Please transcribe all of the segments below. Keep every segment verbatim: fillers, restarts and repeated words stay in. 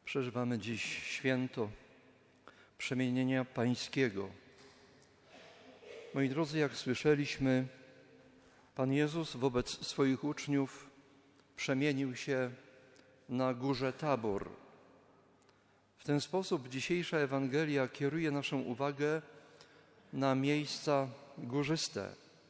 Przeżywamy dziś święto Przemienienia Pańskiego. Moi drodzy, jak słyszeliśmy, Pan Jezus wobec swoich uczniów przemienił się na górze Tabor. W ten sposób dzisiejsza Ewangelia kieruje naszą uwagę na miejsca górzyste.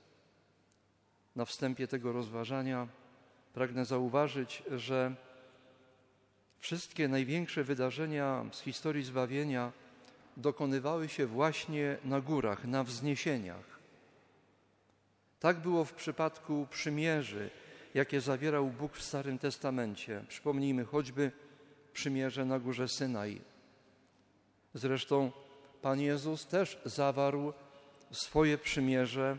Na wstępie tego rozważania pragnę zauważyć, że wszystkie największe wydarzenia z historii zbawienia dokonywały się właśnie na górach, na wzniesieniach. Tak było w przypadku przymierzy, jakie zawierał Bóg w Starym Testamencie. Przypomnijmy choćby przymierze na górze Synaj. Zresztą Pan Jezus też zawarł swoje przymierze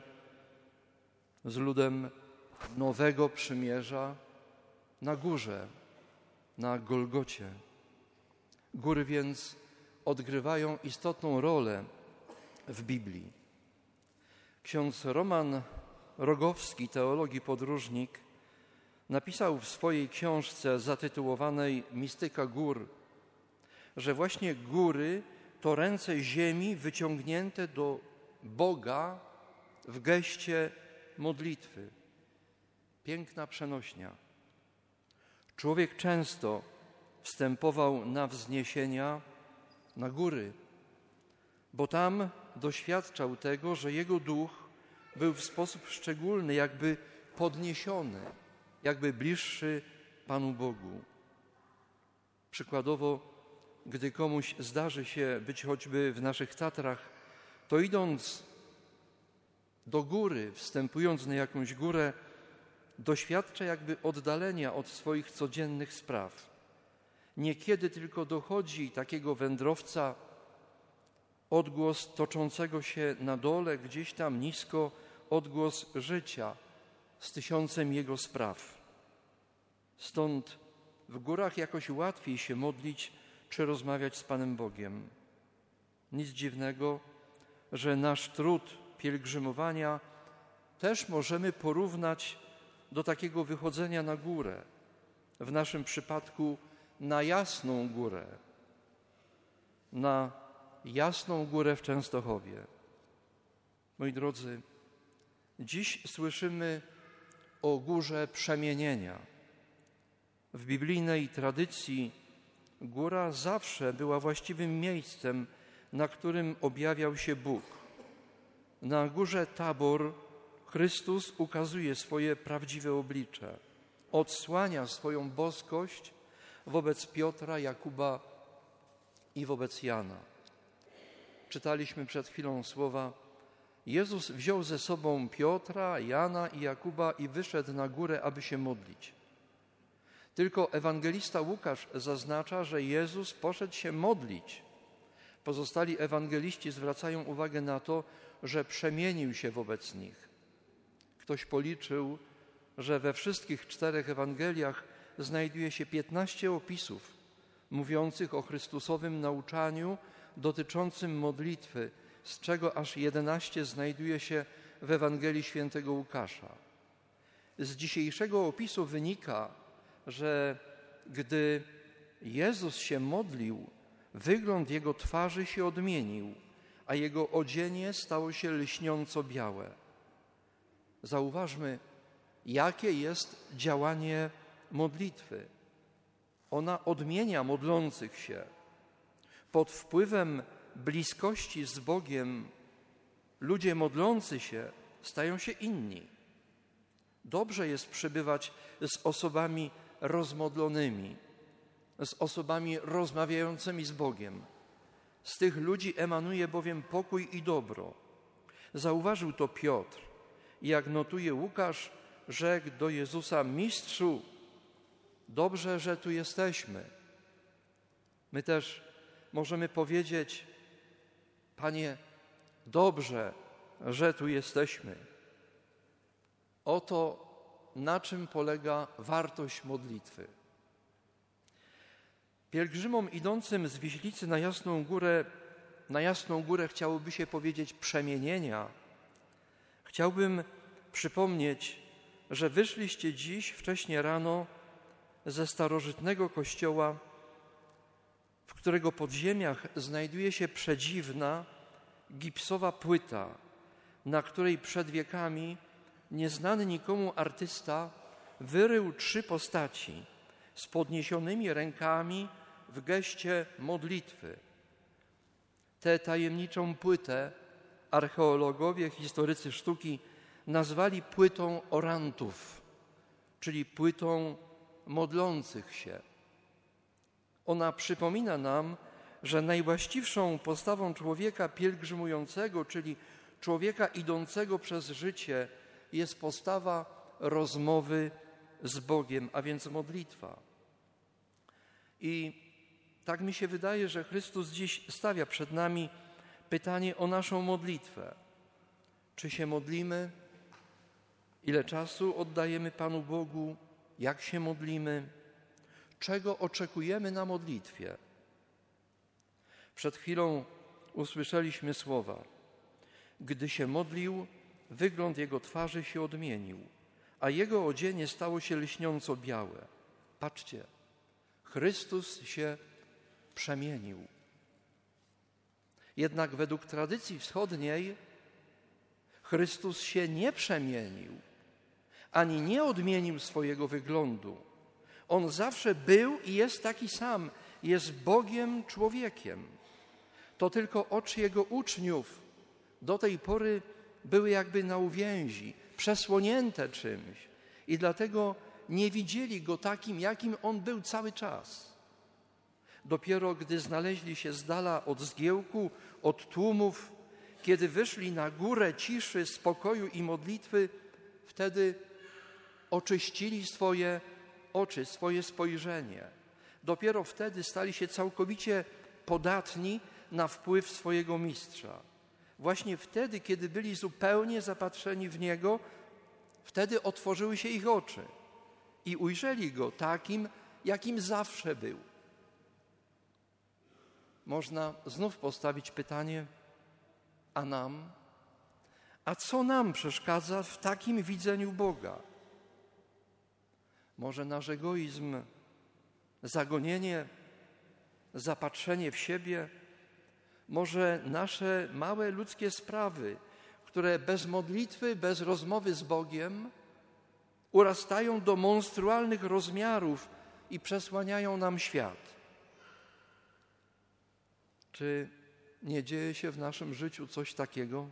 z ludem nowego przymierza na górze, na Golgocie. Góry więc odgrywają istotną rolę w Biblii. Ksiądz Roman Rogowski, teolog i podróżnik, napisał w swojej książce zatytułowanej Mistyka gór, że właśnie góry to ręce ziemi wyciągnięte do Boga w geście modlitwy. Piękna przenośnia. Człowiek często wstępował na wzniesienia, na góry, bo tam doświadczał tego, że jego duch był w sposób szczególny, jakby podniesiony, jakby bliższy Panu Bogu. Przykładowo, gdy komuś zdarzy się być choćby w naszych Tatrach, to idąc do góry, wstępując na jakąś górę, doświadcza jakby oddalenia od swoich codziennych spraw. Niekiedy tylko dochodzi takiego wędrowca odgłos toczącego się na dole, gdzieś tam nisko, odgłos życia z tysiącem jego spraw. Stąd w górach jakoś łatwiej się modlić czy rozmawiać z Panem Bogiem. Nic dziwnego, że nasz trud pielgrzymowania też możemy porównać do takiego wychodzenia na górę. W naszym przypadku na Jasną Górę. Na Jasną Górę w Częstochowie. Moi drodzy, dziś słyszymy o Górze Przemienienia. W biblijnej tradycji góra zawsze była właściwym miejscem, na którym objawiał się Bóg. Na górze Tabor Chrystus ukazuje swoje prawdziwe oblicze. Odsłania swoją boskość wobec Piotra, Jakuba i wobec Jana. Czytaliśmy przed chwilą słowa: Jezus wziął ze sobą Piotra, Jana i Jakuba i wyszedł na górę, aby się modlić. Tylko ewangelista Łukasz zaznacza, że Jezus poszedł się modlić. Pozostali ewangeliści zwracają uwagę na to, że przemienił się wobec nich. Ktoś policzył, że we wszystkich czterech Ewangeliach znajduje się piętnaście opisów mówiących o Chrystusowym nauczaniu dotyczącym modlitwy, z czego aż jedenaście znajduje się w Ewangelii Świętego Łukasza. Z dzisiejszego opisu wynika, że gdy Jezus się modlił, wygląd Jego twarzy się odmienił, a Jego odzienie stało się lśniąco białe. Zauważmy, jakie jest działanie modlitwy. Ona odmienia modlących się. Pod wpływem bliskości z Bogiem ludzie modlący się stają się inni. Dobrze jest przebywać z osobami rozmodlonymi, z osobami rozmawiającymi z Bogiem. Z tych ludzi emanuje bowiem pokój i dobro. Zauważył to Piotr. I jak notuje Łukasz, rzekł do Jezusa: Mistrzu, dobrze, że tu jesteśmy. My też możemy powiedzieć: Panie, dobrze, że tu jesteśmy. Oto na czym polega wartość modlitwy. Pielgrzymom idącym z Wiślicy na Jasną Górę, na Jasną Górę chciałoby się powiedzieć przemienienia. Chciałbym przypomnieć, że wyszliście dziś wcześnie rano ze starożytnego kościoła w którego podziemiach znajduje się przedziwna, gipsowa płyta, na której przed wiekami nieznany nikomu artysta wyrył trzy postaci z podniesionymi rękami w geście modlitwy. Tę tajemniczą płytę archeologowie, historycy sztuki nazwali płytą orantów, czyli płytą modlących się. Ona przypomina nam, że najwłaściwszą postawą człowieka pielgrzymującego, czyli człowieka idącego przez życie, jest postawa rozmowy z Bogiem, a więc modlitwa. I tak mi się wydaje, że Chrystus dziś stawia przed nami pytanie o naszą modlitwę. Czy się modlimy? Ile czasu oddajemy Panu Bogu? Jak się modlimy? Czego oczekujemy na modlitwie? Przed chwilą usłyszeliśmy słowa: gdy się modlił, wygląd jego twarzy się odmienił, a jego odzienie stało się lśniąco białe. Patrzcie, Chrystus się przemienił. Jednak według tradycji wschodniej Chrystus się nie przemienił, ani nie odmienił swojego wyglądu. On zawsze był i jest taki sam, jest Bogiem człowiekiem. To tylko oczy Jego uczniów do tej pory były jakby na uwięzi, przesłonięte czymś i dlatego nie widzieli Go takim, jakim On był cały czas. Dopiero gdy znaleźli się z dala od zgiełku, od tłumów, kiedy wyszli na górę ciszy, spokoju i modlitwy, wtedy oczyścili swoje oczy, swoje spojrzenie. Dopiero wtedy stali się całkowicie podatni na wpływ swojego Mistrza. Właśnie wtedy, kiedy byli zupełnie zapatrzeni w Niego, wtedy otworzyły się ich oczy i ujrzeli Go takim, jakim zawsze był. Można znów postawić pytanie, a nam? A co nam przeszkadza w takim widzeniu Boga? Może nasz egoizm, zagonienie, zapatrzenie w siebie, może nasze małe ludzkie sprawy, które bez modlitwy, bez rozmowy z Bogiem urastają do monstrualnych rozmiarów i przesłaniają nam świat. Czy nie dzieje się w naszym życiu coś takiego?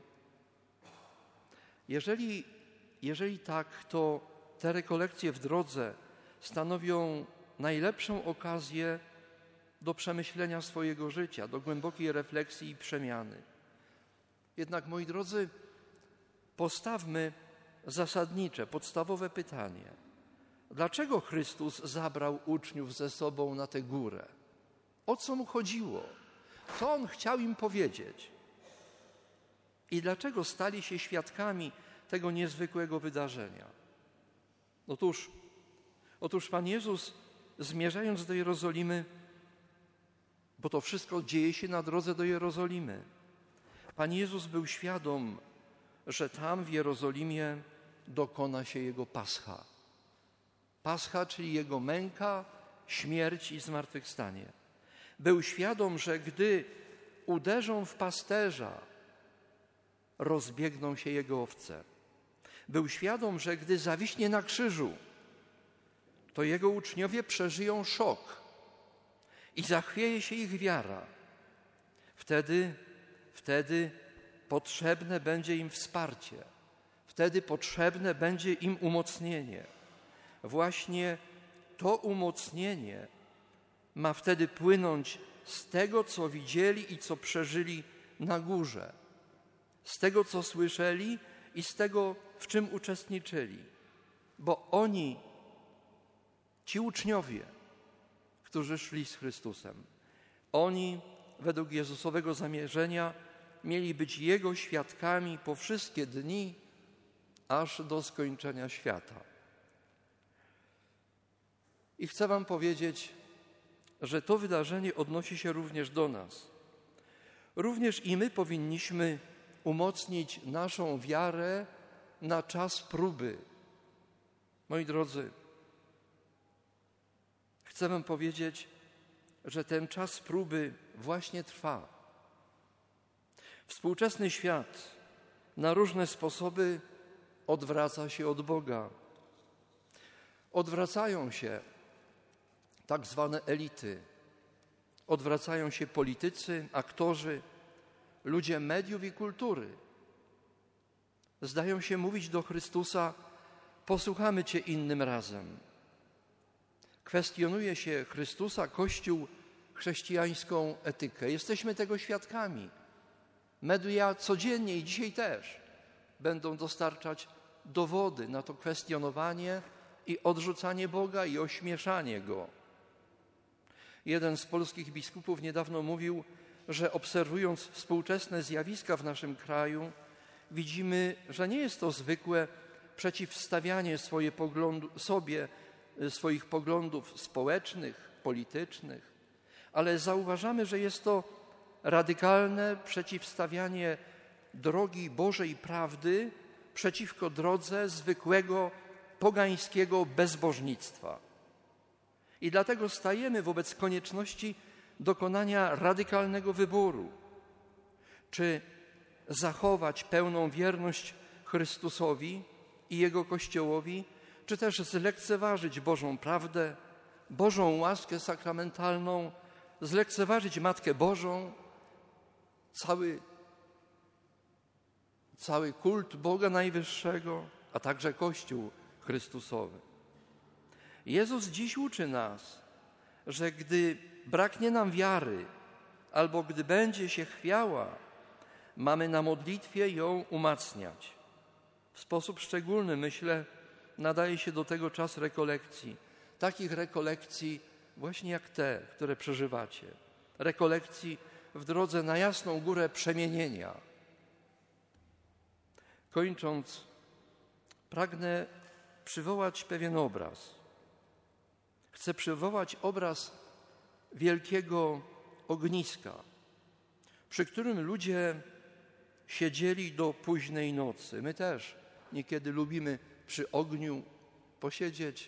Jeżeli, jeżeli tak, to te rekolekcje w drodze stanowią najlepszą okazję do przemyślenia swojego życia, do głębokiej refleksji i przemiany. Jednak, moi drodzy, postawmy zasadnicze, podstawowe pytanie. Dlaczego Chrystus zabrał uczniów ze sobą na tę górę? O co Mu chodziło? Co On chciał im powiedzieć? I dlaczego stali się świadkami tego niezwykłego wydarzenia? Otóż, otóż Pan Jezus, zmierzając do Jerozolimy, bo to wszystko dzieje się na drodze do Jerozolimy, Pan Jezus był świadom, że tam w Jerozolimie dokona się Jego Pascha. Pascha, czyli Jego męka, śmierć i zmartwychwstanie. Był świadom, że gdy uderzą w pasterza, rozbiegną się Jego owce. Był świadom, że gdy zawiśnie na krzyżu, to Jego uczniowie przeżyją szok i zachwieje się ich wiara. Wtedy, wtedy potrzebne będzie im wsparcie. Wtedy potrzebne będzie im umocnienie. Właśnie to umocnienie ma wtedy płynąć z tego, co widzieli i co przeżyli na górze. Z tego, co słyszeli i z tego, w czym uczestniczyli. Bo oni, ci uczniowie, którzy szli z Chrystusem, oni według Jezusowego zamierzenia mieli być Jego świadkami po wszystkie dni, aż do skończenia świata. I chcę wam powiedzieć, że to wydarzenie odnosi się również do nas. Również i my powinniśmy umocnić naszą wiarę na czas próby. Moi drodzy, chcę wam powiedzieć, że ten czas próby właśnie trwa. Współczesny świat na różne sposoby odwraca się od Boga. Odwracają się tak zwane elity, odwracają się politycy, aktorzy, ludzie mediów i kultury. Zdają się mówić do Chrystusa: posłuchamy Cię innym razem. Kwestionuje się Chrystusa, Kościół, chrześcijańską etykę. Jesteśmy tego świadkami. Media codziennie i dzisiaj też będą dostarczać dowody na to kwestionowanie i odrzucanie Boga i ośmieszanie Go. Jeden z polskich biskupów niedawno mówił, że obserwując współczesne zjawiska w naszym kraju, widzimy, że nie jest to zwykłe przeciwstawianie swoje poglądu, sobie swoich poglądów społecznych, politycznych, ale zauważamy, że jest to radykalne przeciwstawianie drogi Bożej prawdy przeciwko drodze zwykłego pogańskiego bezbożnictwa. I dlatego stajemy wobec konieczności dokonania radykalnego wyboru. Czy zachować pełną wierność Chrystusowi i Jego Kościołowi, czy też zlekceważyć Bożą prawdę, Bożą łaskę sakramentalną, zlekceważyć Matkę Bożą, cały, cały kult Boga Najwyższego, a także Kościół Chrystusowy. Jezus dziś uczy nas, że gdy braknie nam wiary albo gdy będzie się chwiała, mamy na modlitwie ją umacniać. W sposób szczególny, myślę, nadaje się do tego czas rekolekcji. Takich rekolekcji właśnie jak te, które przeżywacie. Rekolekcji w drodze na jasną górę przemienienia. Kończąc, pragnę przywołać pewien obraz. Chcę przywołać obraz wielkiego ogniska, przy którym ludzie siedzieli do późnej nocy. My też niekiedy lubimy przy ogniu posiedzieć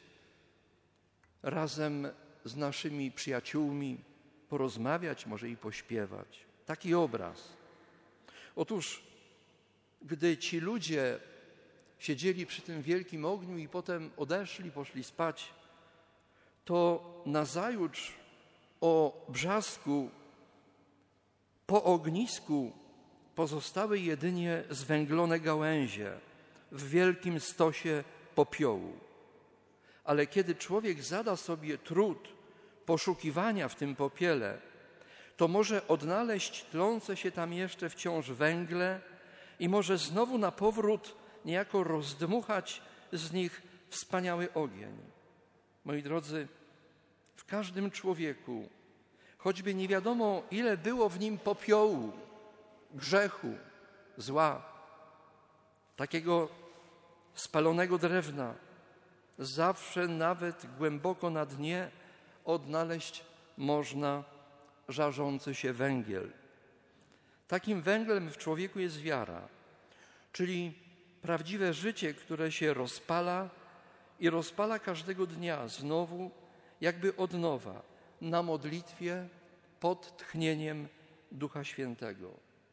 razem z naszymi przyjaciółmi, porozmawiać, może i pośpiewać. Taki obraz. Otóż, gdy ci ludzie siedzieli przy tym wielkim ogniu i potem odeszli, poszli spać, to nazajutrz o brzasku po ognisku pozostały jedynie zwęglone gałęzie w wielkim stosie popiołu. Ale kiedy człowiek zada sobie trud poszukiwania w tym popiele, to może odnaleźć tlące się tam jeszcze wciąż węgle i może znowu na powrót niejako rozdmuchać z nich wspaniały ogień. Moi drodzy, w każdym człowieku, choćby nie wiadomo ile było w nim popiołu, grzechu, zła, takiego spalonego drewna, zawsze nawet głęboko na dnie odnaleźć można żarzący się węgiel. Takim węglem w człowieku jest wiara, czyli prawdziwe życie, które się rozpala i rozpala każdego dnia znowu, jakby od nowa, na modlitwie pod tchnieniem Ducha Świętego.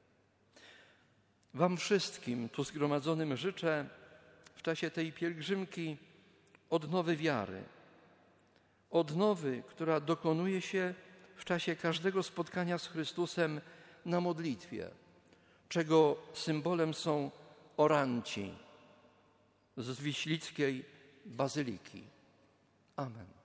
Wam wszystkim tu zgromadzonym życzę w czasie tej pielgrzymki odnowy wiary. Odnowy, która dokonuje się w czasie każdego spotkania z Chrystusem na modlitwie, czego symbolem są oranci z Wiślickiej Bazyliki. Amen.